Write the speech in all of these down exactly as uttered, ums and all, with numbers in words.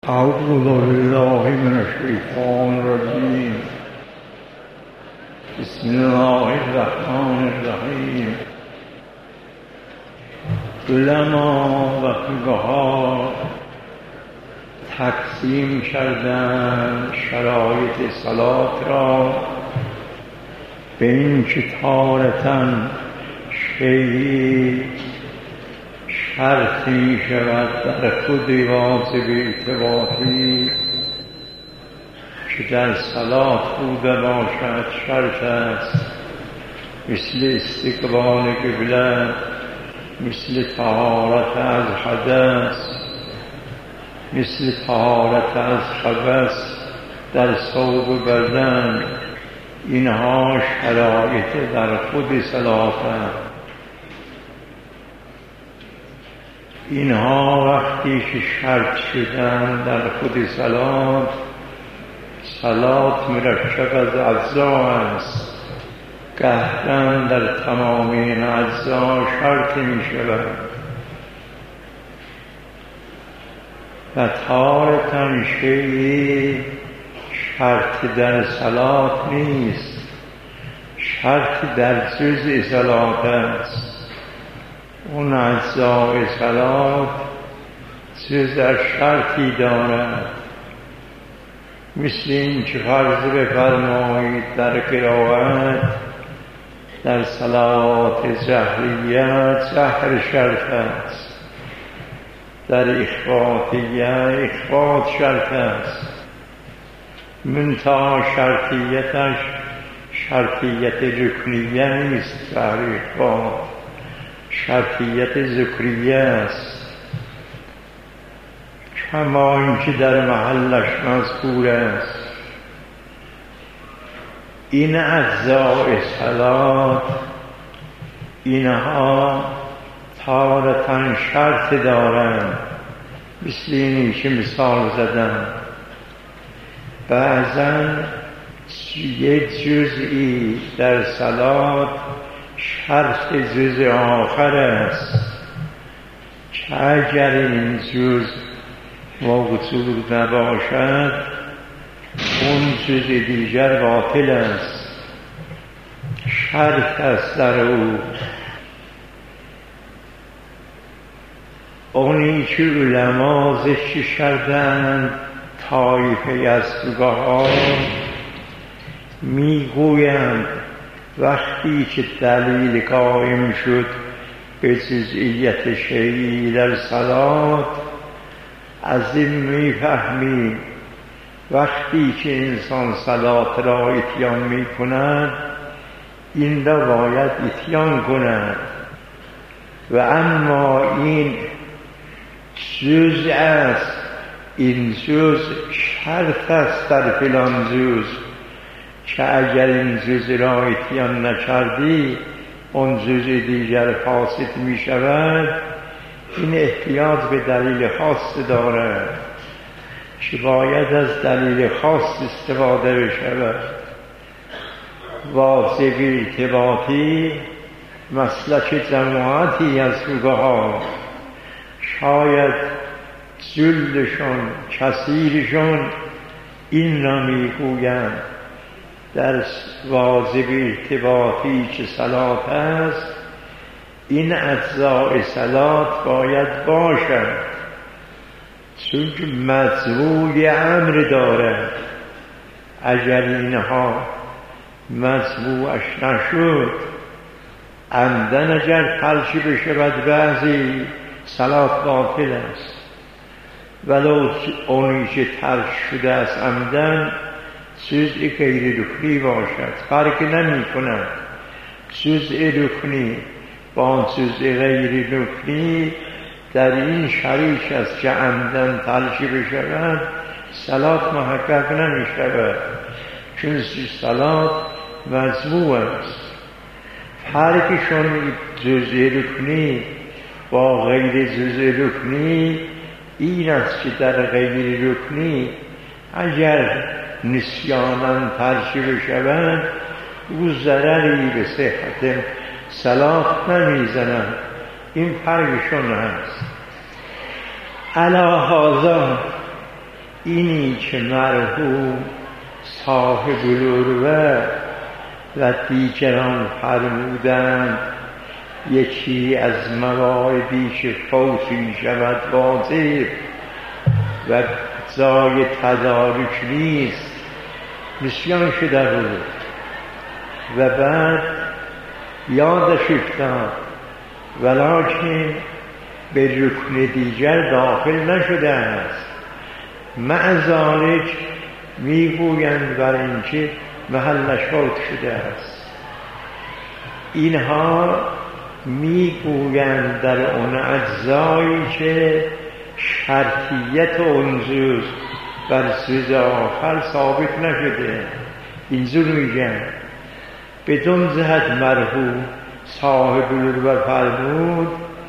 أعوذ بالله من الشيطان الرجيم. بسم الله الرحمن الرحیم. علما و فقها تقسیم کردند شرایط صلات را به این که تارةً شیئی شرطی شود در خود واجب ارتباطی که در صلات بوده باشد شرط است، مثل استقبال قبله، مثل طهارت از حدث، مثل طهارت از خبث در ثوب بدن. اینها شرایط در خود صلات است. اینها وقتی که شرط شدن در خود صلات، صلات مرکب از اجزا است، قهرن در تمام این اجزا شرط می شود و تارةً شیئی شرط در صلات نیست، شرط در جزء صلات است. اون اجزای صلات جزء شرطی دارد، مثل این که فرض بفرمایید در قرائت در صلات جهریه جهر شرط است، در اخفاتیه اخفات شرط است. منتها شرطیتش شرطیت رکنیه نیست، جهر اخفات شرطیت ذکریه است، کما اینکه در محلش مذکور است. این اجزای صلات اینها تارةً شرط دارند، مثل اینی که مثال زدم. بعضاً یک جزئی در صلات شرط جزء آخر است که اگر این جزء موجود نباشد اون جزء دیگر باطل است، شرط است در او. اونی که علما ذکر کردند طایفه از فقها میگویند وقتی که دلیل قائم شد به جزئیت شیئی در صلات، از این میفهمیم وقتی که انسان صلات را اتیان میکند این را باید اتیان کند، و اما این جزء است، این جزء شرط است در فلان جزء که اگر این جزء را اتیان نکردی اون جزء دیگر فاسد می شود. این احتیاج به دلیل خاص دارد که باید از دلیل خاص استفاده بشود. واجب ارتباطی مسلک جماعتی از فقها، شاید جلشون کثیرشون این را می گویند در واجب ارتباطی که صلات است این اجزای صلات باید باشد، چون که مجموع امر دارد. اگر اینها مجموعش نشد، عمدن اگر تلخی بشود بعضی صلات باطل است، ولو اونی که تلخ شده است عمدن جزء غیر رکنی باشد، فرق نمی کند. جزء رکنی با جزء غیر رکنی در این شریک است که عمدن تلخی بشود، صلات محقق نمی شود، چون صلات مجموع است. فرقشون جزء رکنی با غیر جزء رکنی این است که در غیر رکنی اگر نسیاناً ترکی بشوند او ضرری به صحت صلات نمیزنند. این فرقشون هست. علی هذا اینی که مرحوم صاحب العروة و دیگران فرمودند یکی از مواردی که فوتی شود واجب و جای تدارک نیست نسیان شده بود و بعد یادش افتاد ولکن به رکن دیگر داخل نشده است. مع ذلک میگویند بر اینکه محلش فوت شده است. اینها میگویند در اون اجزایی که شرطیت اون جز بر جز آخر ثابت نشده اینجور میگن. بدون جهت مرحوم صاحب العروة فرمود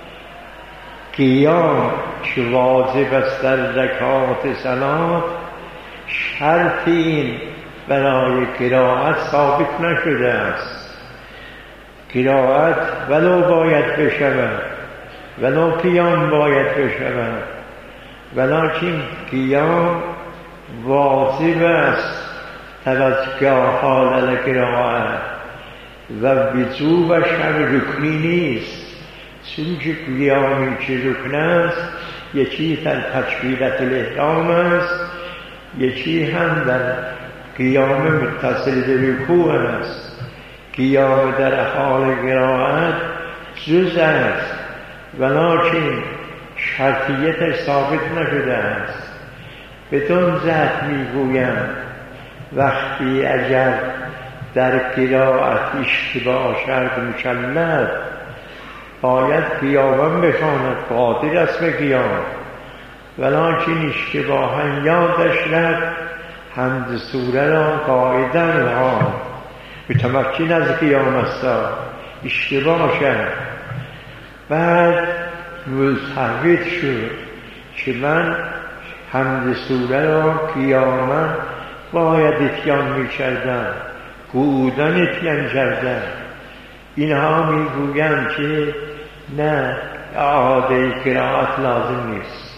قیام که واجب است در رکعات صلات شرط این برای قرائت ثابت نشده است. قرائت ولو باید بشود ولو قیام باید بشود ولکن قیام واجب است توجه حال القرائت و وجوبش هم رکنی نیست، چون که قیامی که رکن است یکی در تکبیرة الاحرام است، یکی هم در قیام متصل به رکوع است. قیام در حال قرائت جز است ولکن شرطیت ثابت نشده است. بدون ذات میگویم وقتی اگر در قرائت اشتباه شرط مکلف باید قیامم بخواند، قادر است به قیام، ولکن اشتباها یادش رفت حمد سوره را قاعداً ها متمکن از قیام است، اشتباه شد. بعد ملتفت شد که من حمد سوره را قیامم باید اتیان می کردم، قعودن اتیان کردم. اینها می گویند که نه، اعاده قرائت لازم نیست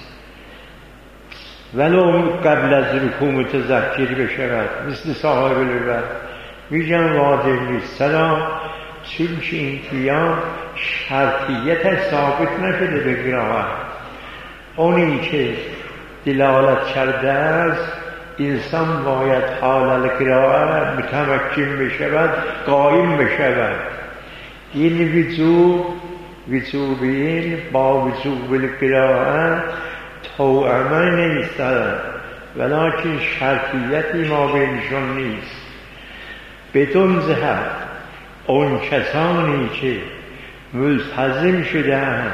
ولو قبل از رکوع متذکر بشود، مثل صاحب العروة میگن واجب نیست. سلام چون که این قیام شرطیت ثابت نشده به قرائت. اونی که دلالت کرده است انسان باید حال القرائت متمکن بشود، قائم بشود. این وجوب وجوب این با وجوب القرائت توأمه نیست، ولکن شرطیتی ما بینشون نیست. بدون جهت اون کسانی که ملتزم شده‌اند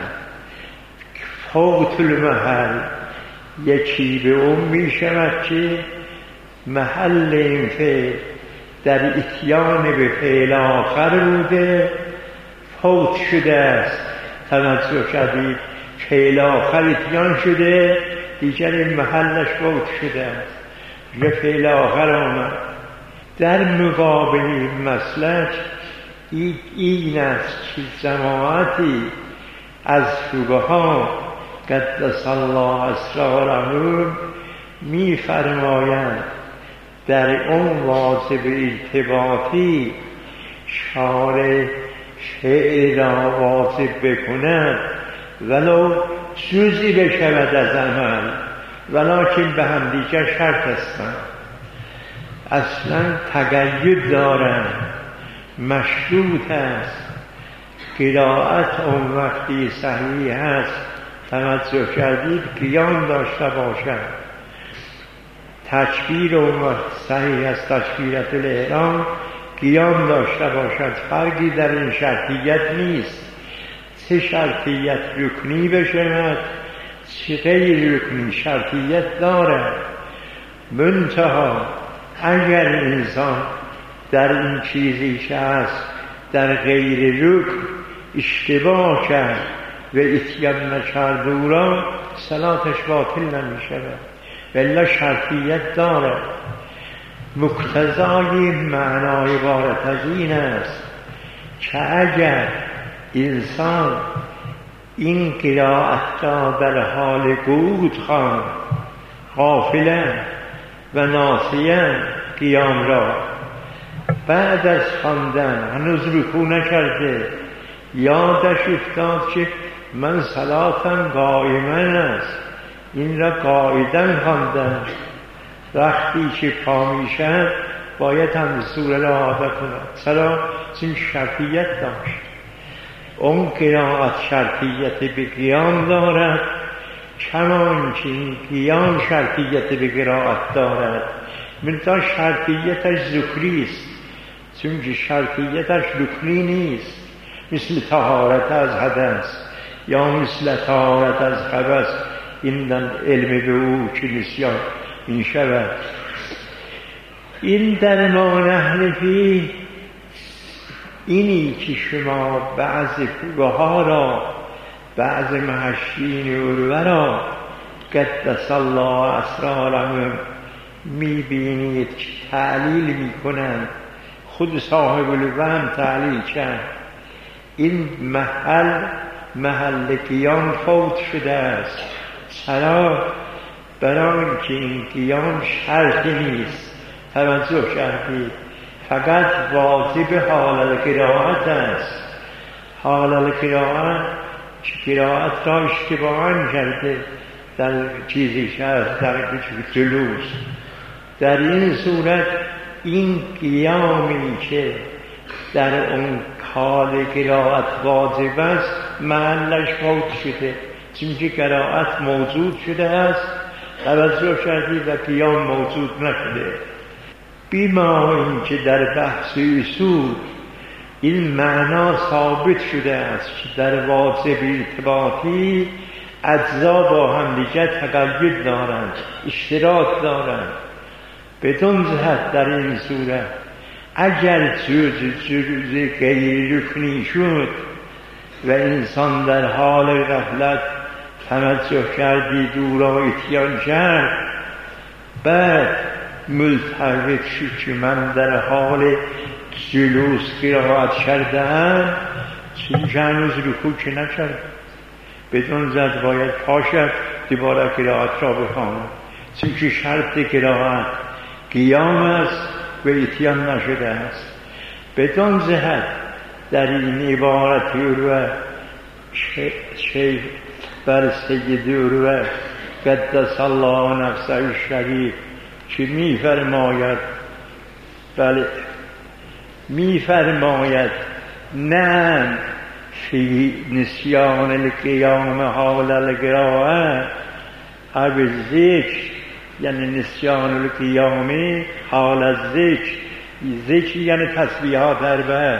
فوت المحل یکی به اون می شود که محل این فعل در اتیان به فعل آخر بوده، فوت شده است. توجه کردید فعل آخر اتیان شده، دیگر این محلش فوت شده است، یه فعل آخر آمد. در مقابل این مسلک این است که جماعتی از فقها قدس الله اسرارهم می فرمایند در اون واجب ارتباطی شارع فعل را واجب بکند ولو جزئی بشود از عمل، ولکن به هم دیگر شرط هستند، اصلا تقید دارند، مشروط است. قرائت اون وقتی صحیح است توجه کردید قیام داشته باشد، تکبیر اون وقت صحیح است تکبیرة الاحرام قیام داشته باشد. فرقی در این شرطیت نیست، چه شرطیت رکنی بشود چه غیر رکنی شرطیت دارد. منتها اگر انسان در این چیزی که هست در غیر رکن اشتباه کرد و اتیان نکرد او را صلاتش باطل نمی شود، بلا شرطیت دارد. مقتضای معنای عبارت از این است که اگر انسان این قرائت را در حال قعود خواند غافلن و ناسیان قیام را بعد از خواندن هنوز رکوع نکرده یادش افتاد که من صلاتم قائمن است، این را قاعدن خواندم، وقتی که پا میشن باید هم سوره را اعاده کند. چرا؟ چون شرطیت داشت. اون قرائت شرطیت به قیام دارد کمان که این قیام شرطیت به قرائت دارد، منتها شرطیتش ذکری است، چون که شرطیتش رکنی نیست، مثل طهارت از حدث یا مثل طهارت از خبث. این علم به او که نسیان این شود. این در ما نحن فی، اینی که شما بعض کوه ها را، بعض محشین عروه را قدس الله اسرارهم میبینید که تعلیل میکنند. خود صاحب الوهم تعلیل کرد این محل محل قیام فوت شده است. چرا؟ برای اینکه این قیام شرطی نیست. توجه کردید؟ فقط واجب حال القرائت است. حال القرائت که قرائت را اشتباهاً کرده در چیزی هست، در جلوس. در این صورت این قیامی که در اون حال قرائت واجب است محلش فوت شده، چون که قرائت موجود شده است، توجه کردید، و قیام موجود نشده. بیما این که در بحث اصول این معنا ثابت شده است که در واجب ارتباطی اجزا با هم دیگر تقید دارند، اشتراک دارند. بدون جهت در این صورت اگر جز جز غیر رکنی شد و انسان در حال غفلت توجه کردید او را اتیان کرد، بعد ملتفت شد که من در حال جلوس قرائت کردم، چون که هنوز رکوع که نکرد، بدون زد باید پاشد دوباره قرائت را بخواند، چون که شرط قرائت قیام است و اتیان نشده است. بدون زهد در این عبارت عروه شیخ بر سید عروه قدس الله نفسه الشریف که می فرماید، بله می فرماید نه فی نسیان القیام حال القرائه او ذکر، یعنی نسیان القیام حال از ذکر. ذکر یعنی تسبیحات اربعه.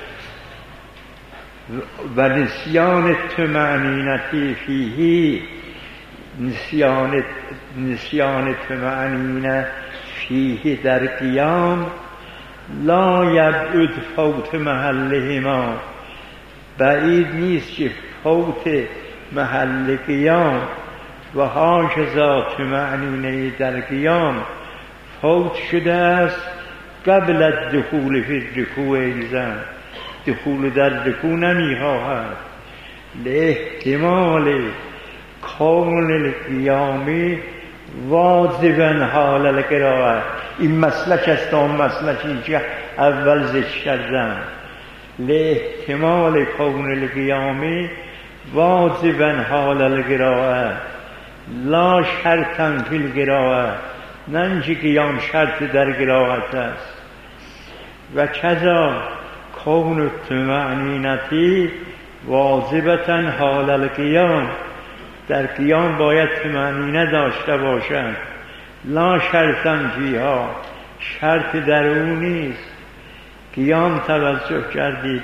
و نسیان طمأنینتی فیه، نسیان نسیان طمأنینه فیه در قیام لا یبعد فوت محلهما، بعید نیست که فوت محل قیام و هاکذا طمأنینه در قیام فوت شده است قبل الدخول فی الرکوع ایضا. دخول در رکوع نمیخواهد لاحتمال کون القیام واجبا حال القرائه. این مسلک است، اون مسلکی که اول ذکر کردم. لاحتمال کون القیام واجبا حال القرائه لا شرطا فی القرائه، نه اینکه قیام شرط در قرائت است. و کذا کون الطمأنینتی واجبتا حال القیام، در قیام باید طمأنینه داشته باشند. لا شرطا فیها، شرط در اون نیست. قیام توجه کردید،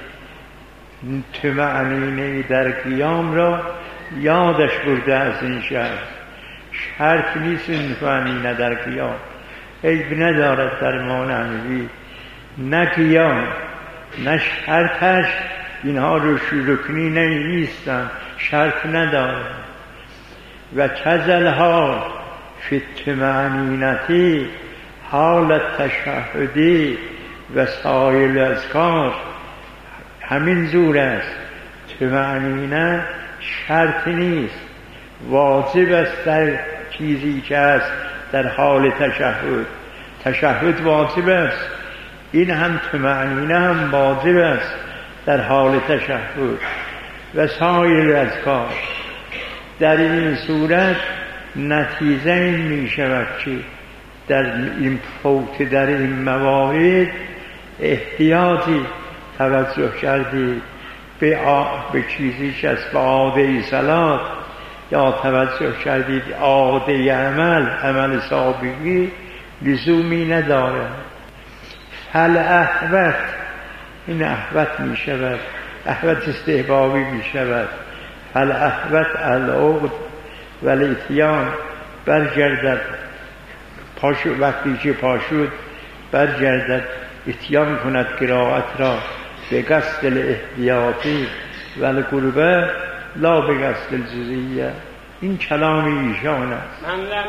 طمأنینه در قیام را یادش برده از این شرط. شرط نیست این طمأنینه در قیام، عیب ندارد در ما نحوی. نه قیام نه شرطش اینها رکنی نیستن، شرط ندارد. و کذل حال فی الطمأنینتی حال تشهدی و سایر الاذکار، همین زور است. طمأنینه شرط نیست، واجب است در چیزی که است در حال تشهد. تشهد واجب است، این هم طمأنینه هم واجب است در حال تشهد و سایر اذکار. در این صورت نتیجه این می شود که در این فوت در این موارد احتیاطی توجه کردید به, به چیزی که از به عاده صلات، یا توجه کردید عاده عمل عمل سابقی لزومی نداره. فالاحوط، این احوط می شود، احوط استحبابی می شود. فالاحوط العقد و الاتیان، برگردد پاشو، وقتی که پاشود برگردد اتیان کند قرائت را به قصد الاحتیاطی و القربه لا به قصد الجزئیه. این کلام ایشان است.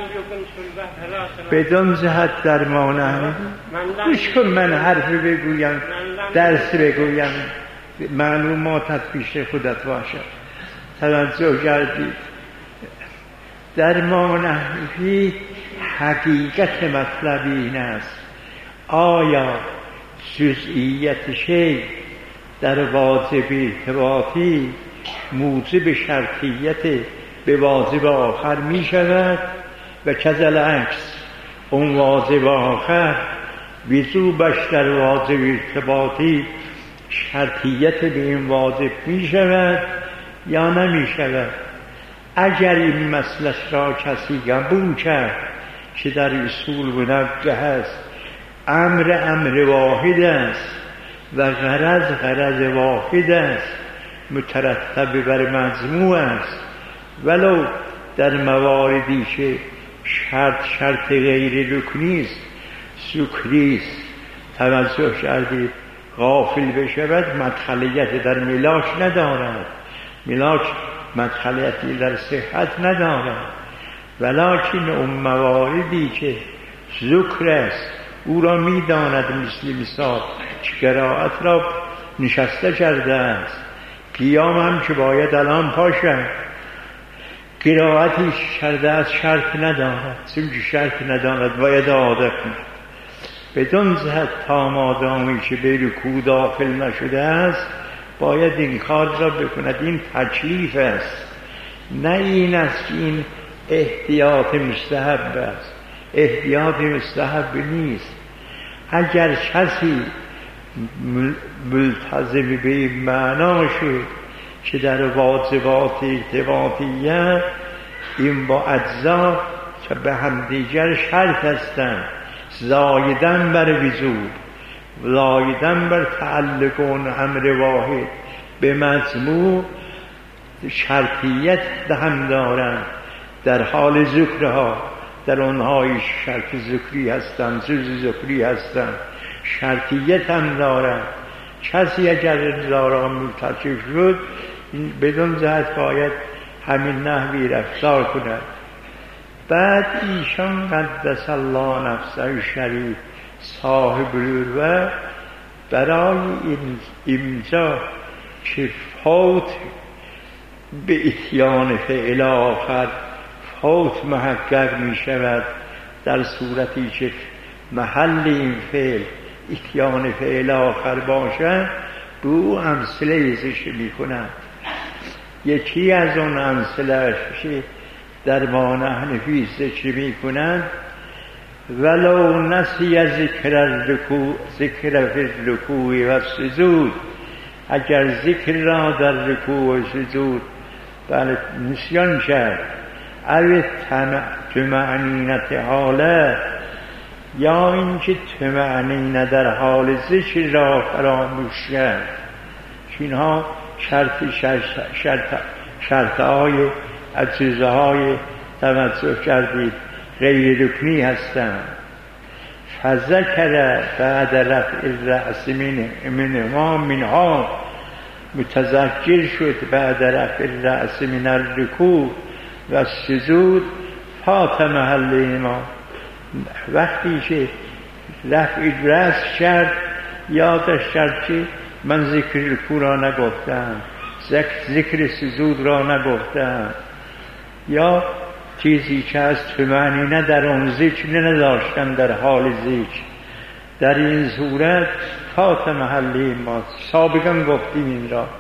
بدون جهت در ما نه. گوش کن من حرفی بگویم، درس بگویم، معلوماتت پیش خودت باشد. توجه کردید در ما نحوی حقیقت مطلب این است: آیا جزئیت شی در واجب ارتباطی موجب شرطیت به واجب آخر می شود و کذل عکس اون واجب آخر وجوبش در واجب ارتباطی شرطیت به این واجب می شود یا نمی شود؟ اگر این مسئله را کسی قبول کرد که در اصول منبه است، امر امر واحد است و غرض غرض واحد است، مترتب بر مجموع است، ولو در مواردی که شرط شرط غیر رکنی است، سکری است، توجه کردید غافل بشود مدخلیت در ملاک ندارد، ملاک مدخلیتی در صحت ندارد. ولکن اون مواردی که ذکر است او را می داند، مثل مثال که قرائت را نشسته کرده است، قیام هم که باید الان پاشد، قرائتی کرده است شرط ندارد، چون که شرط ندارد باید عادت کند. بدون جهت تا مادامی که به رکوع داخل نشده است باید این کار را بکند. این تکلیف است، نه این است که این احتیاط مستحب است. احتیاط مستحب نیست. اگر کسی ملتزم به این معنا شد که در واجبات ارتباطیه این با اجزا که به هم دیگر شرط هستند، زایدن بر وجوب، زایدن بر تعلق اون امر واحد به مجموع شرطیت هم دارند. در حال ذکرها در اونهای شرط ذکری هستند، جز ذکری هستند، شرطیت هم دارند. کسی اگر انذارا مرتکب شد بدون جهت باید همین نحوی رفتار کند. بعد ایشان قدس الله نفسه شریف صاحب العروة برای این امضا که فوت به اتیان فعل آخر فوت محقق می شود در صورتی که محل این فعل اتیان فعل آخر باشد، به او امثله ذکر می کند. یکی از اون امثله در ما نحنفی ذکر می کنند: ولو نسی ذکر الرکوع ذکر فی الرکوع و سجود، اگر ذکر را در رکوع و سجود بله نسیان کرد، او طمأنینت حاله، یا اینکه طمأنینه در حال ذکر را فراموش کرد. اینها شرط شرط شرط شرط های اجزه های توجه کردید غیر رکنی هستند. فذکر بعد رفع الرأس منها منها، متذکر شد بعد رفع الرأس من الرکوع و السجود فات محل ما. وقتی که رفع رأس کرد یادش کرد که من ذکر رکوع را نگفتم، ذکر سجود را نگفتم، یا چیزی که از طمأنینه در اون ذکر نداشتن در حال ذکر. در این صورت فات محلی ما سابقا گفتیم این را.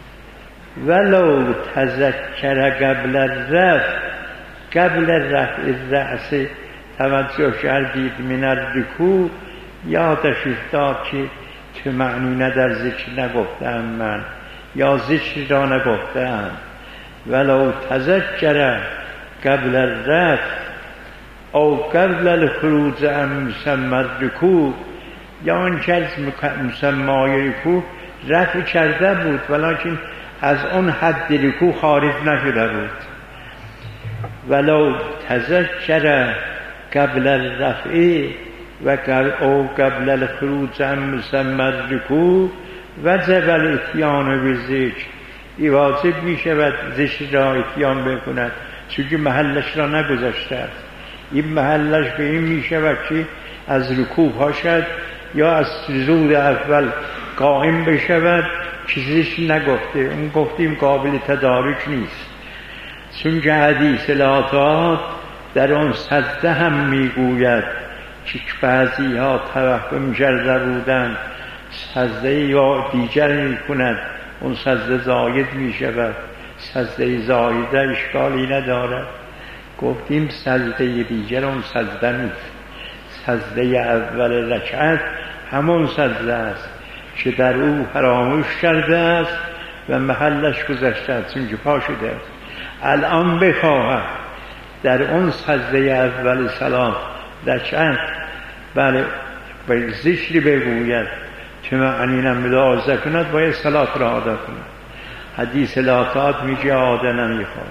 ولو تذکر قبل الرفع، قبل رفع الرأس توجه کردید من الرکوع، یادش افتاد که طمأنینه در ذکر نگفتم من، یا ذکر را نگفتم. ولو تذکر قبل الرفع او قبل الخروج عن مسمى الرکوع، یا آنچه از مسمای رکوع رفع کرده بود ولیکن از اون حد رکوع خارج نشده بود. ولو تذکر قبل الرفع و او قبل الخروج عن مسمى الرکوع وجب الاتیان بالذکر، ای واجب می شود ذکر را اتیان بکند چون محلش را نگذاشته است. این محلش به این می شود که از رکوع باشد یا از سجود اول قائم بشود، چیزیش نگفته. اون گفتیم قابل تدارک نیست، چون که حدیث لاتات در اون سجده هم میگوید که بعضی ها توهم کرده بودند سجده یا دیگر می کند، اون سجده زاید می شود. سجده زایده اشکالی ندارد. گفتیم سجده دیگر اون سجده نیست، سجده اول رکعت همون سجده است که در او فراموش کرده است و محلش گذشته است چون که پا شده است. الان بخواهد در اون سجده اول صلات رکعت بله به ذکری بگوید طمأنینه ملاحظه کند، باید صلات را ادا کند. حدیث لاتات میگه عاده نمیخواهد.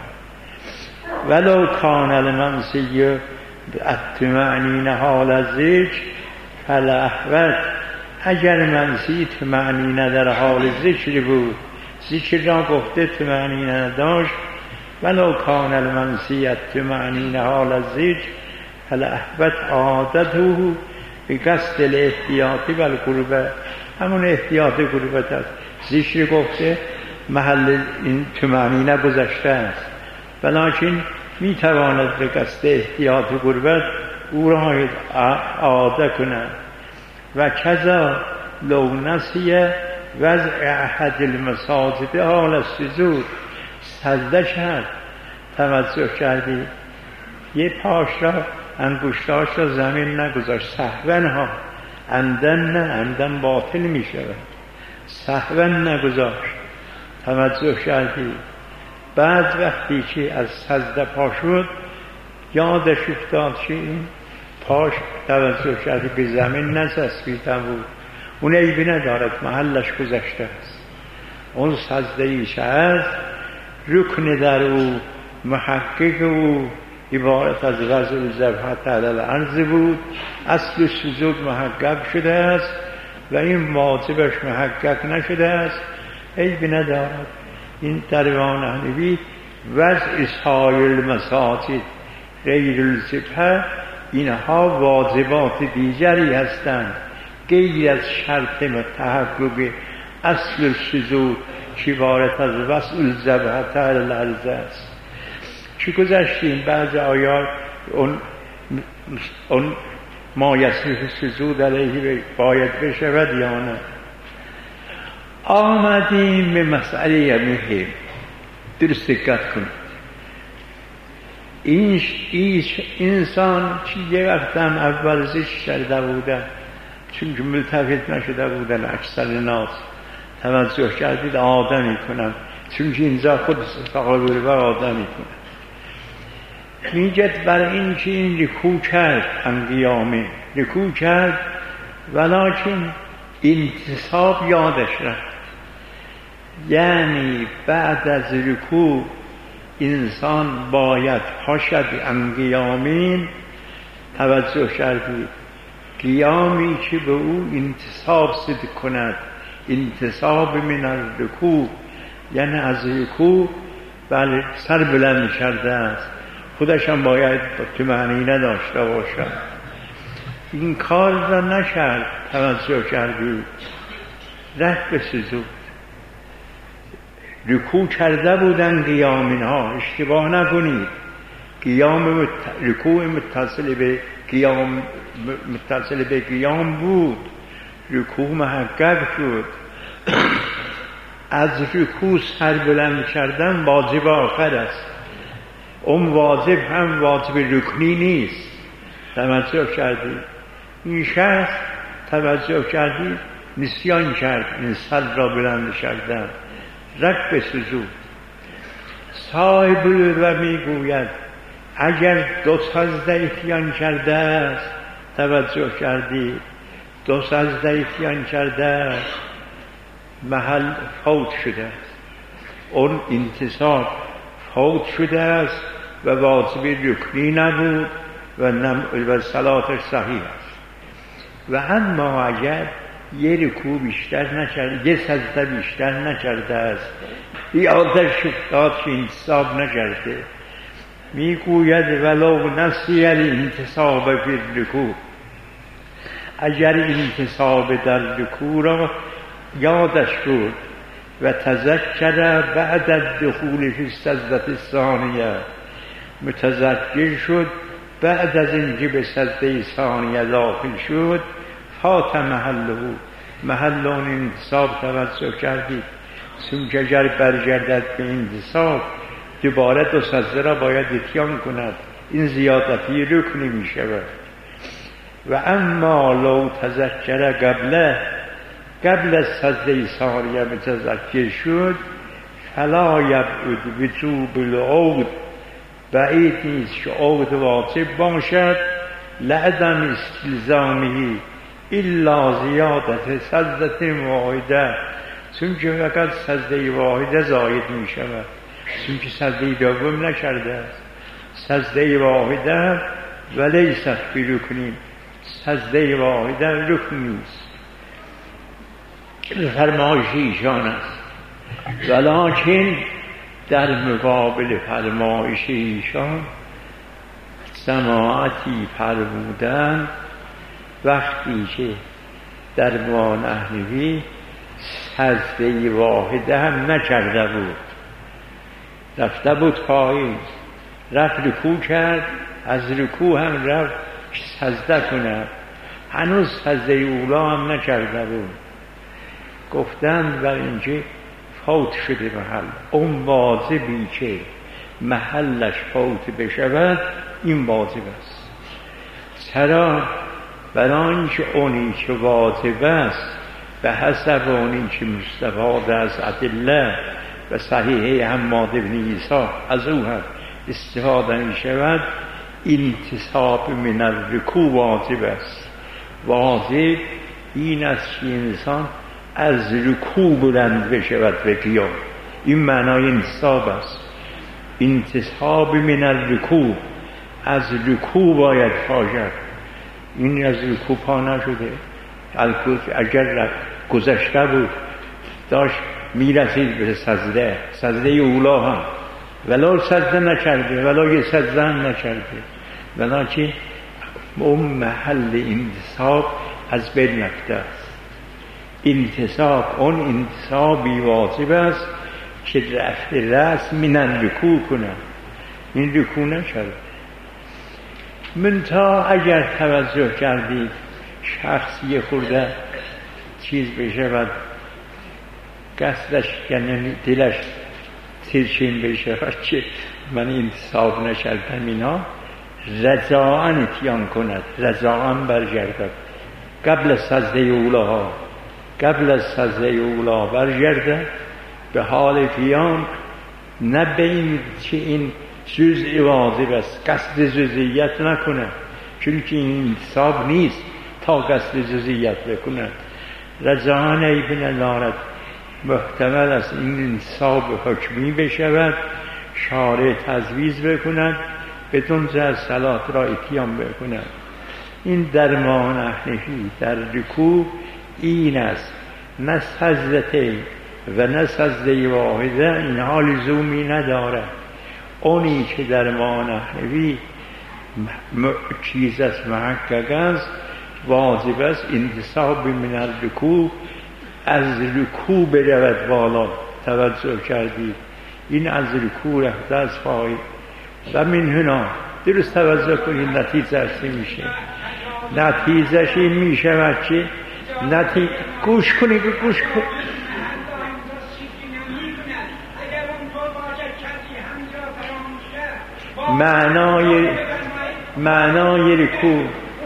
ولو کان المنسی الطمأنینه حال الذکر فالاحوط، اگر منسی طمأنینه در حال ذکر بود، ذکر را گفته طمأنینه داشت، ولو کان المنسی الطمأنینه حال الذکر فالاحوط عادته بقصد الاحتیاط و القربه، همون احتیاط قربت است. ذکر گفته محل این طمأنینه گذشته است ولیکن می تواند به قصد احتیاط و قربت او را عاده کند. و کذا لو نسی وضع احد المساجد حال السجود، سجده کرد توجه کردی یه پاش را انگشتاش را زمین نگذاشت، سهوا ها، عمدن نه، عمدن باطل می شود، سهوا نگذاشت توجه کردی. بعد وقتی که از سجده پا شد یادش افتاد که این پاش توجه کردی به زمین نچسبیده بود، اون عیبی ندارد، محلش گذشته است. اون سجده ایش است، رکن در او محقق او عبارت از وضع الجبهه علی الارض بود، اصل سجود محقق شده است و این واجبش محقق نشده است، عیبی ندارد. این در امام حنفی وضع سایر المساجد غیر الجبهه، اینها واجبات دیگری هستند غیر از شرط تحقق اصل سجود که عبارت از وضع الجبهه علی الارض است. چی گذاشتیم بعض آیات اون اون ما یصح سجود علیه باید بشود یا نه. آمدیم به مسئله مهم، درست دقت کنید. این ایش انسان که یه وقت هم اول ذکر کرده بودن چون که ملتفت نشده بودن اکثر ناس، توجه کردید عاده میکنن چون که اینجا خود تقابل و عاده میکنن. میگد برای این که این رکوع کرد، هم قیامه رکوع کرد ولیکن انتصاب یادش رفت، یعنی بعد از رکوع انسان باید پاشد هم قیامین. توجه کردید قیامی که به او انتصاب صدق کند، انتصاب من الرکوع یعنی از رکوع بله سر بلند کرده است، خودش هم باید طمأنینه داشته باشد. این کار را نکرد، توجه کردید رفت به سجود. رکوع کرده بودن قیامین ها، اشتباه نکنید، قیام مت... رکوع متصل به قیام متصل به قیام بود، رکوع محقق شد. از رکوع سر بلند کردن واجب آخر است. اون واجب هم واجب رکنی نیست. توجه کردید؟ این شخص توجه کردید نسیان کرد این سر را بلند کردن، رفت به سجود. صاحب و میگوید اگر دو سجده اتیان کرده است، توجه کردید، دو سجده اتیان کرده است، محل فوت شده است، اون انتصاب فوت شده است و واجب رکنی نبود و, نم... و صلاتش صحیح است. و اما اگر یه رکوع بیشتر نکرده، یه سجده بیشتر نکرده است، یادش افتاد که انتصاب نکرده، میگوید ولو نسی الانتصاب فی الرکوع، اگر انتصاب در رکوع را یادش بود و تذکر بعد الدخول فی السجده الثانیه، متذکر شد بعد از اینکه به سجده ثانیه داخل شد، فات محله، محل اون انتصاب توجه کردید. چون که اگر برگردد به انتصاب دوباره دو سجده را باید اتیان کند، این زیادتی رکنی می شود. و اما لو تذکر قبله، قبل از سجده ثانیه متذکر شد، فلا یبعد وجوب العود، بعید نیست که عود واجب باشد، لعدم استلزامه الا زیادت سجده واحده، چون که فقط سجده واحده زاید می شود، چون که سجده دوم نکرده است. سجده واحده ولی سخفی رکنی، سجده واحده رکن نیست، فرمایش ایشان است. ولیکن در مقابل فرمایش ایشان سماعتی فرمودند وقتی که در ما نحنوی سجده واحده هم نکرده بود، رفته بود پایین، رفت رکوع کرد، از رکوع هم رفت سجده کنه، هنوز سجده اولا هم نکرده بود. گفتند بر اینکه فوت شده محل، اون واجبی که محلش فوت بشود این واجب است. چرا؟ برای اینکه اونی که واجب است به حسب اونی که مستفاد از ادله و صحیحه حماد بن عیسی از او هم استفاده می شود، انتصاب من الرکوع واجب است. واجب این است که انسان از رکوع بلند بشود به قیام، این معنای انتصاب است. انتصاب من الرکوع، از رکوع باید باشد. این از رکوع پا نشده، اگر گذشته بود داشت میرسید به سجده، سجده اولا هم ولو سجده نکرده، ولو یه سجده هم نکرده، ولیکن اون محل انتصاب از بین رفته است. انتصاب، اون انتصابی واجب است که رفع رأس من رکوع کنه، این رکوع نکرد. منتها اگر توجه کردید شخصی خورده چیز بشود، قصدش یعنی دلش ترچین بشود که من انتصاب نکردم، اینا رجاعاً اتیان کند، رجاعاً برگردد، قبل از سجده اولا، قبل از سجده اولا برگردد به حال قیام، نه به این که این جزء واجب است، قصد جزئیت نکنه، چون که این انتصاب نیست تا قصد جزئیت بکنه. رجاعاً ابن دارد محتمل است این انتصاب حکمی بشود، شارع تجویز بکند بدون که از صلات را اتیان بکند. این در ما نحنفی در رکوع این است، نه سجده و نه سجده واحده، اینها لزومی نداره. اونی که در ما نحنفی چیز است، محقق است، واجب است انتصاب من الرکوع، از رکوع برود بالا. توجه کردید؟ این از رکوع رفته از پای و من هنا درست توجه کنید نتیجه چی میشه. نتیجهش این میشه چی؟ نتیجه گوش کنید گوش کنید معنای معنای رکوع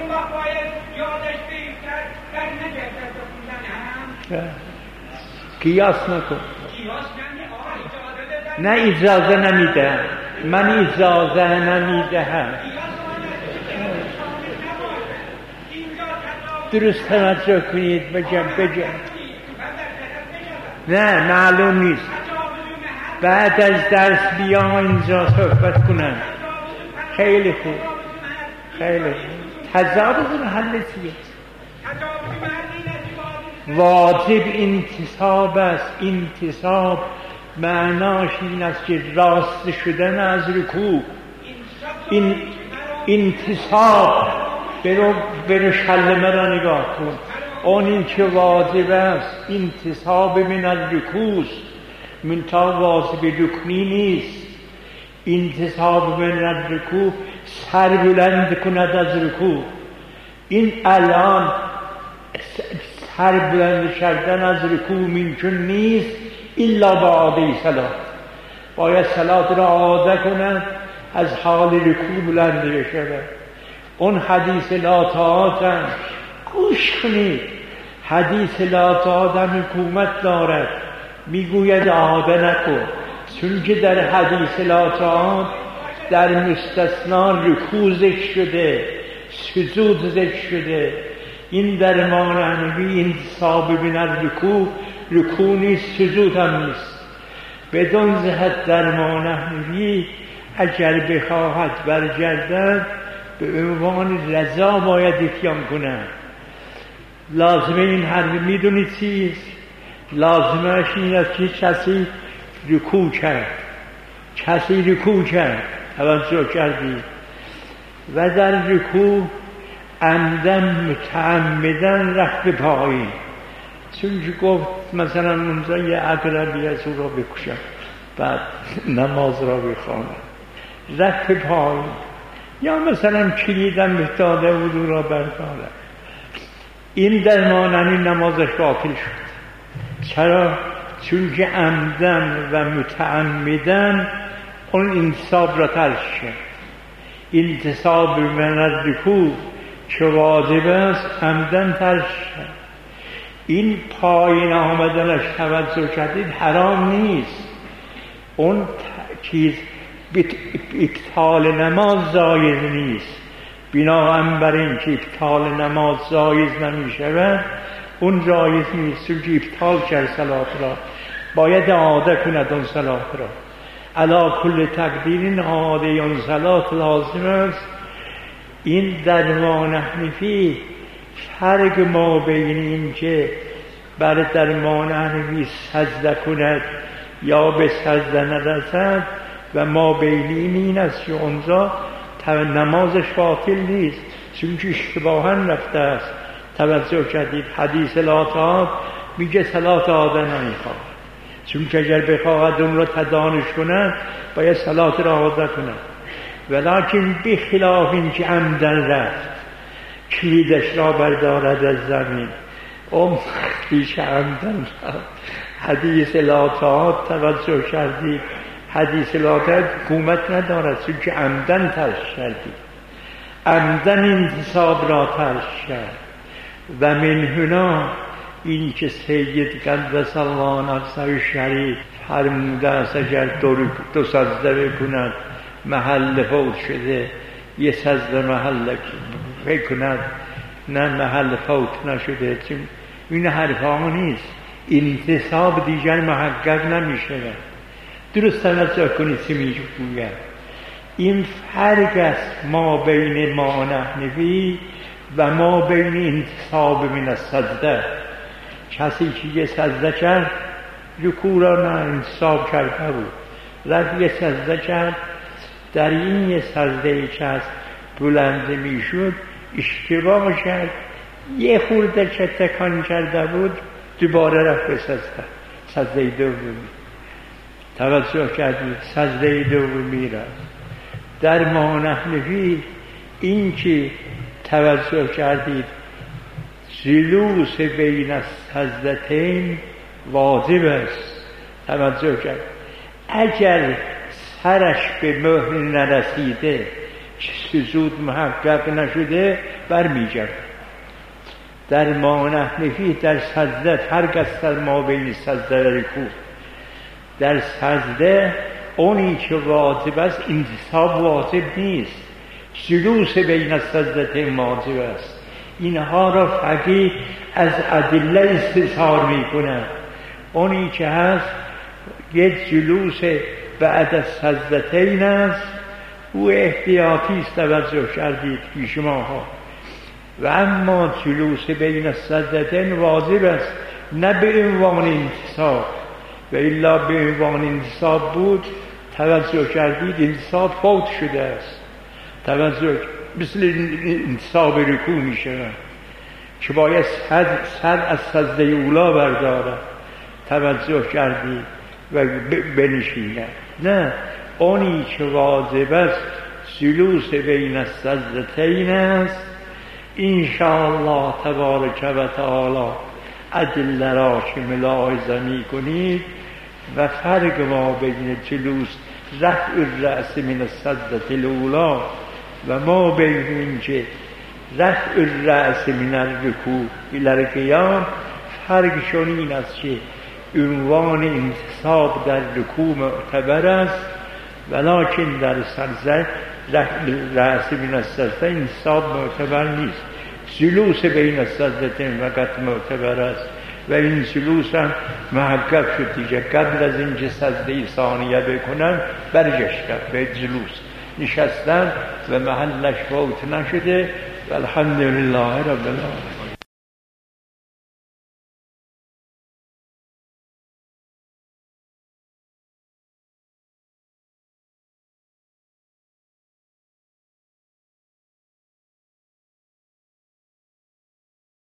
قیاس نکن. نه اجازه نمیده، من اجازه نمیدهم. درست توجه کنید بجم بجم نه معلوم نیست. بعد از درس بیا اینجا صحبت کنم. خیلی خوب خیلی خوب. تضادتون حل چیه؟ واجب انتصاب است. انتصاب معناش این است که راست شدن از رکوع. این انتصاب برو برو شلمه را نگاه کن. اون این که واجب است انتصاب من از رکوع من تا واجب رکنی نیست. انتصاب من از رکوع سر بلند کند از رکوع. این الان سر بلند کردن از رکوع ممکن نیست الا با عاده صلات. باید صلات را عاده کند از حال رکوع بلند بشود. اون حدیث لا طاعت هم گوش کنید. حدیث لا طاعت هم حکومت دارد، میگوید عاده نکن. چون که در حدیث لا طاعت در مستثنا رکوع ذکر شده، سجود ذکر شده. این در معنوی انتصاب من الرکوع رکوع نیست، سجود هم نیست. بدون جهت در معنوی اگر بخواهد برگردد به عنوان رضا باید اتیان کنند. لازمه این حرف میدونید چیست؟ لازمهش این است که کسی رکوع کرد، کسی رکوع کرد، توجه کردید، و در رکوع عمدن متعمدن رفت به پایین. چون که گفت مثلا اونجا یه عقربی از او را بکشم بعد نماز را بخوانم، رفت به پایین. یا مثلا کلیدم بهداده بود او را بردارم. این در مانند نمازش باطل شد. چرا؟ چون که عمدن و متعمدن اون انتصاب را ترک کرد. انتصاب من الرکوع که واجب است عمدن ترک کرد. این پایین آمدنش توجه کردید حرام نیست. اون چیز ابطال نماز جایز نیست. بنابراین بر این که ابطال نماز جایز نمی شود اون جایز نیست. چون که ابطال کرد صلات را باید عاده کند اون صلات را. علا کل تقدیر عاده اون صلات لازم است. این در معنوی فرق ما بین این که بر در معنوی سجده کند یا به سجده نرسد و ما بین این است که اونجا نمازش باطل نیست، چون که اشتباها رفته است. توجه کردید حدیث لا طاعت میگه صلات عاده نمیخواد. چون که اگر بخواهد اون را تدانش کند باید صلات را عاده کند. ولیکن بخلاف این که عمدن رفت کلیدش را بردارد از زمین، اون پیش عمدن رفت. حدیث لا طاعت توجه کردید حدیث لا طاعت حکومت ندارد. چون که عمدن ترک کردید، عمدن انتصاب را ترک کرد. و من هنا این که سید قدس الله نفسه شریف فرموده است اگر دو, دو سجده بکند محل فوت شده، یه سجده محل فکر کند نه محل فوت نشده. چون این حرفا نیست. انتصاب دیگر محقق نمیشه. درست توجه کنید چی میگوید. این فرق است ما بین ما نحنفی و ما بین انتصاب من السجده. کسی که یه سجده کرد رکوع را نه انتصاب کرده بود، رفت یه سجده کرد، در این یه سجده که از بلند میشد اشتباه کرد، یه خورده که تکان کرده بود دوباره رفت به سجده. سجده دومی توجه کردید، سجده دومی رفت. در مانحنفی این که توجه کردید جلوس بین السجدتین واجب است. توجه کرد اگر سرش به مهر نرسیده سجود محقق نشده برمیگرد. در مانحنفی در سجده هرگز در ما بین سجده رکوع در سجده اونی که واجب است انتصاب واجب نیست، جلوس بین السجدتین واجب است. اینها را فقیه از ادله استثار میکنه. اونی که هست یک جلوس بعد از سجدتین است او احتیاطی است، توجه کردید پیش ماها. و اما جلوس بین السجدتین واجب است، نه به عنوان انتصاب، و الا به عنوان انتصاب بود توجه کردید انتصاب فوت شده است. توجه مثل انتصاب رکوع میشه که باید سر از سجده اولا برداره، توجه کردید و بنشینه. نه، اونی که واجب است جلوس بین السجدتین است. انشاءالله تبارک و تعالی ادله را که ملاحظه می کنید و فرق ما بین جلوس رفع الرأس من السجده الاولی و ما بین این که رفع الرأس من الرکوع الی القیام فرقشون این است که عنوان انتصاب در رکوع معتبر است ولکن در سجده رأس من السجده انتصاب معتبر نیست. جلوس بین السجدتین فقط معتبر است و این جلوس هم محقق شد دیگه. قبل از اینکه سجده ثانیه بکنن برگشتن به جلوس نشستن و محلش فوت نشده و الحمدلله رب العالمین.